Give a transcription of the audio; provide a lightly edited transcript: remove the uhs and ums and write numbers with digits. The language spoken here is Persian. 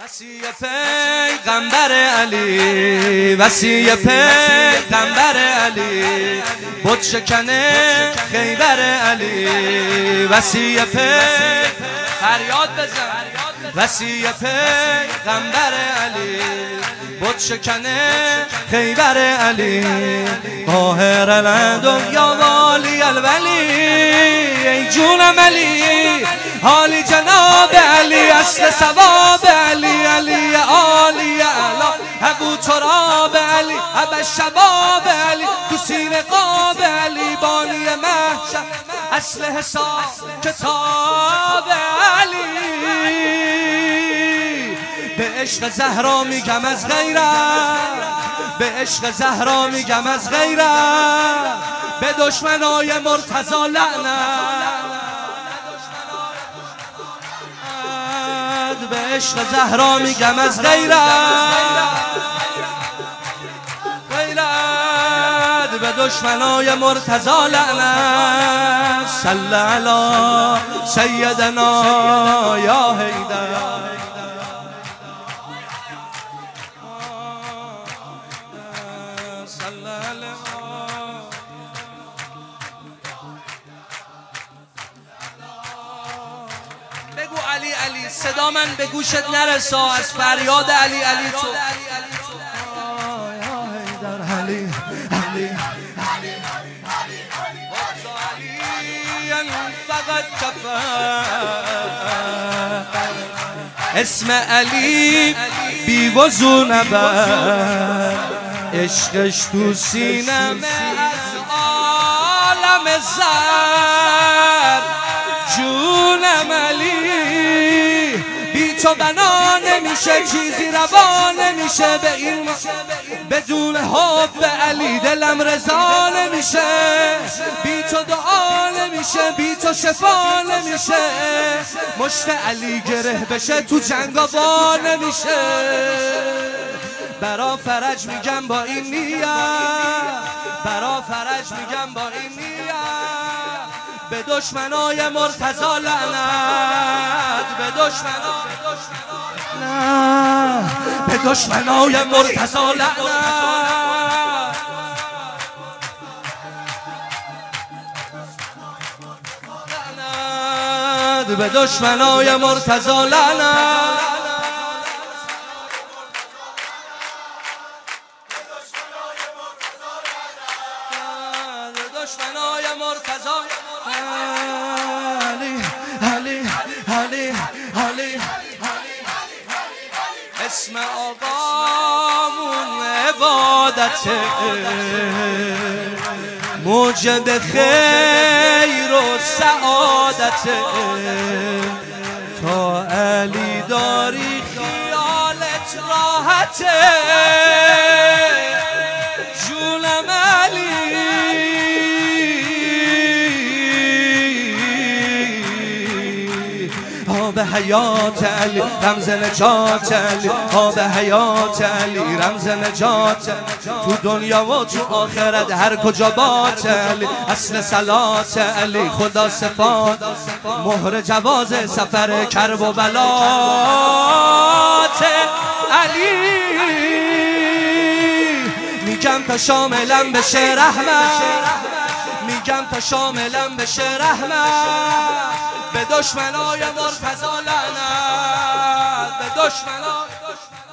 وصی پیغمبر علی، وصی پیغمبر علی، بت شکنه خیبر علی، وصی فریاد بزن، وصی پیغمبر علی، بت شکنه خیبر علی، قاهر الدنیا والی الولی، ای جونم علی، حالی جناب علی، اصل ثواب علی، علی عالی اعلا، ابو تراب علی، ابو شباب علی، تو سینه قاب علی، بانی محشر، اصل حساب کتاب علی. به عشق زهرا میگم از غیرت، به عشق زهرا میگم از غیرت، به دشمنای مرتضی لعنت، به عشق زهرا میگم از غیرت، غیرت، به دشمنای مرتضی لعنت. صلی علی سیدنا یا حیدر، بگو علی علی، صدا من به گوشت نرسا از فریاد علی علی تو. یا حیدر علی علی علی فقط کفر، اسم علی بی وضو نبر، عشقش تو سینم از عالم زر، جونم علی، بی تو بنا نمیشه، چیزی روا نمیشه، به این بدون حب علی دلم رضا نمیشه، بی تو دعا نمیشه، بی تو شفا نمیشه، مشت علی گره بشه تو جنگا با نمیشه، برا فرج میگم با این نیت، برا فرج میگم با این نیت، به دشمنای مرتضی لعنت، به دشمنای نه، به دشمنای مرتضی لعنت، به دشمنای مرتضی لعنت، دشمنای مرتضی علی علی علی علی، اسم آقامون عبادته، موجب خیر و سعادته، تا علی داری خیالت راحته، جونم علی، آب حیات علی، رمز نجات علی، آب حیات علی، رمز نجات، تو دنیا و تو آخرت هر کجا بات علی، اصل صلات علی، خدا صفات، مهر جواز سفر کرب و بلات علی، میگم تا شاملم بشه رحمت، میگم تا شاملم بشه رحمت، به دشمنای مرتضی لعنت، به دشمنای